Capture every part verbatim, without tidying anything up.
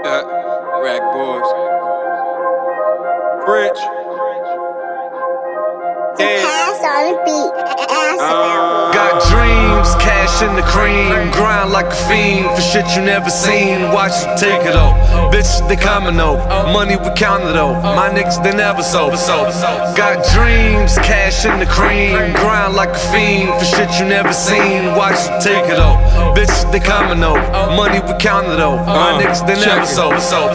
Rack boys. Rich. Pass on the beat. Ask about Got dreams, cash in the cream. Grind like a fiend for shit you never seen. Watch you take it though. Bitches, they coming though. Money we counting though. My niggas, they never sold. Got dreams, cash in the cream. Grind like a fiend for shit you never seen. Watch you take it though. Bitches, they coming though. Money we counting though. My niggas, they never sold.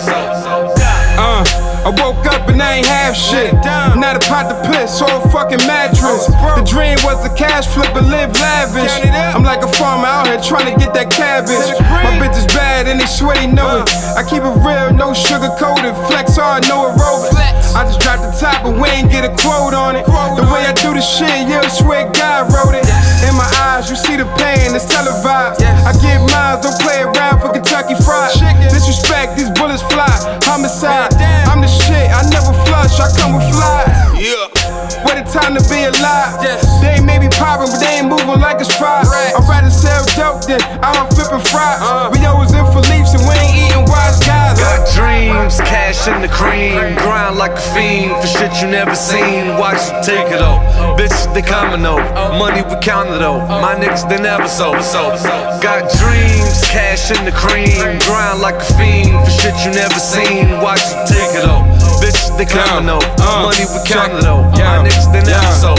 Uh, I woke up and I ain't have shit. Not a pot to piss or a fucking mattress. The dream was to cash flip and live lavish. I'm like a farmer out here trying to get that cabbage. My bitch is bad and they swear they know it. I keep it real, no sugar coated. Flex hard, no aerobics. I just dropped the top but we ain't get a quote on it. The way I do the shit, yeah, I swear God wrote it. In my eyes, you see the pain, it's televised. I get mines, don't play around for Kentucky Fried. Disrespect, these bullets fly. Homicide, I'm the shit, I never flush, I come with fly. Yeah. What a time to be alive. They may be poppin', but they ain't moving like it's fried. I'd rather sell dope than I'm flipping fries. We always in Philippe's and we ain't eating wise guys. Got dreams, cash in the cream. Grind like a fiend for shit you never seen. Watch you take it though. Bitches, they coming though. Money we counting though. My niggas, they never sold. Got dreams, cash in the cream. Grind like a fiend for shit you never seen. Watch you take it though. Bitches, they coming though. Money we counting though. My niggas, they never sold.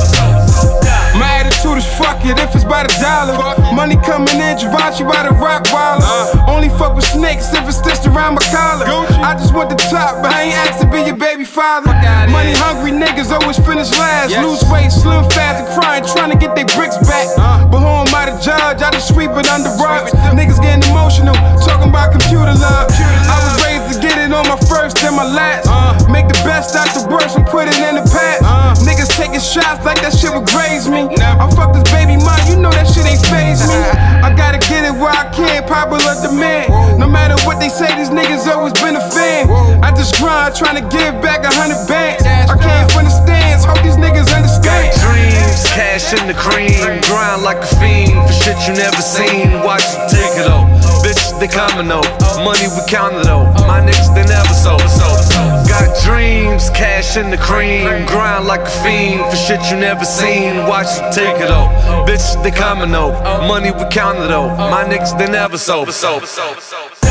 My attitude is fuck it if it's by the dollar. Money coming in, Givenchy by the rock waller. Only fuck with snakes if it's stitched around my collar. I just want the top, but I ain't asked to be your baby father. Money hungry niggas always finish last. Lose weight, slim fast and crying, trying to get their bricks back. But who am I to judge? I just sweep it under rugs. Niggas getting emotional, talking about computer love. I was raised to get it on my first and my last. Make the best out the worst and put it in the past. Niggas taking shots like that shit would graze me. I fuck this baby mom, you know that shit ain't faze me. I gotta get it where I can, popular demand. No matter what they say, these niggas always been a fan. I just grind, trying to give back a hundred bands. I came from the stands, hope these niggas understand. Got dreams, cash in the cream. Grind like a fiend for shit you never seen. Watch you take it though. Bitches, they coming though. Money we counting though. My niggas, they never sold. Got dreams, cash in the cream. Grind like a fiend for shit you never seen. Watch you take it though. Bitches, they coming though. Money we counting though. My niggas, they never sold.